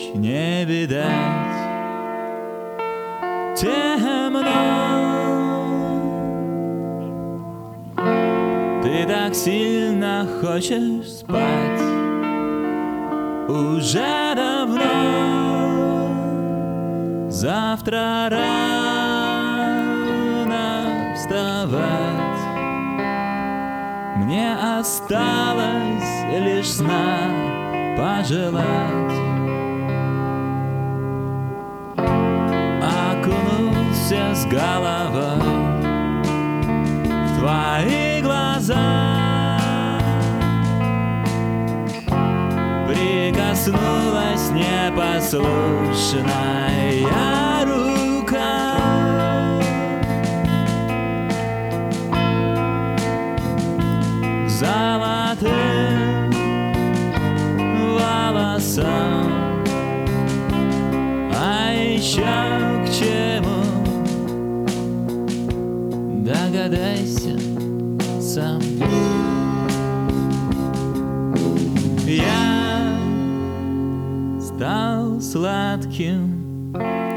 не видать. Темно, ты так сильно хочешь спать. Уже давно, завтра рано вставать. Мне осталось лишь сна пожелать. Окунулся с головой в твои глаза. Прикоснулась непослушная рука. Золотым волосам, а еще к чему догадайся сам. Я стал сладким,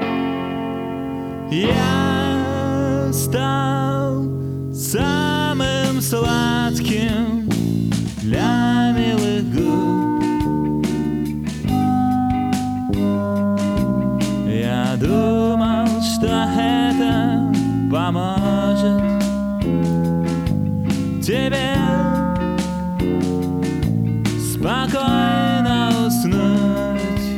я стал самым сладким для милых губ. Я думал, что это поможет тебе спокойно уснуть.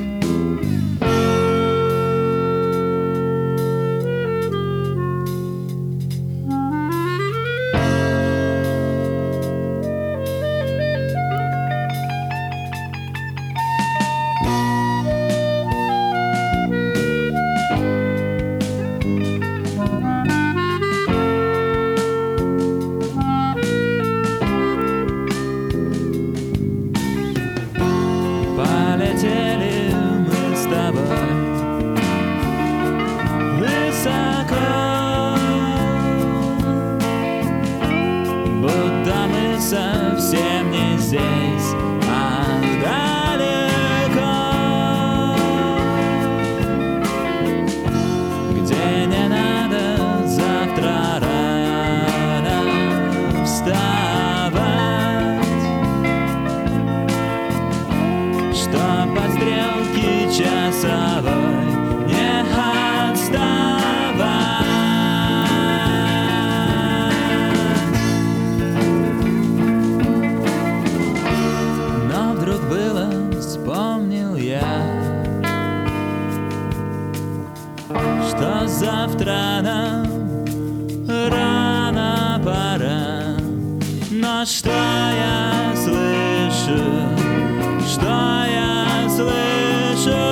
Полетели мы с тобой высоко, будто мы совсем не здесь, а далеко, где не надо завтра рано вставать, чтоб от стрелки часовой не отставать. Но вдруг было, вспомнил я, что завтра нам рано пора. Но что я слышу, что я слышу?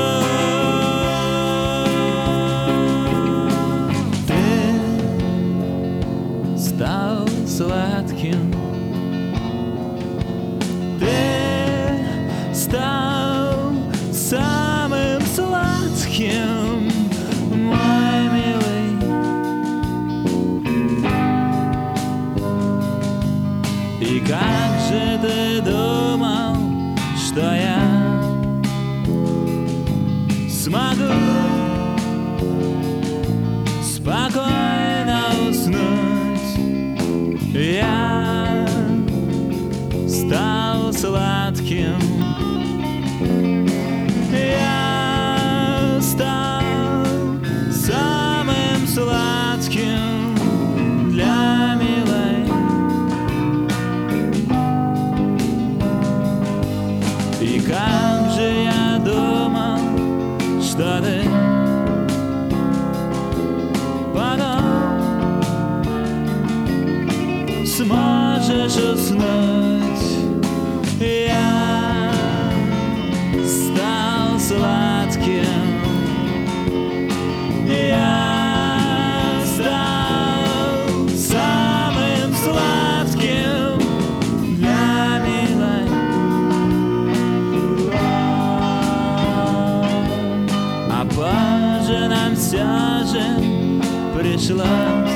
Ты стал сладким, ты стал самым сладким, мой милый. И как же ты думал, что я смогу спокойно уснуть? Я стал сладким, я стал самым сладким для милой. И как же я думал, что ты потом сможешь уснуть. Я стал сладким, я стал самым сладким для милой. А позже нам все же пришлось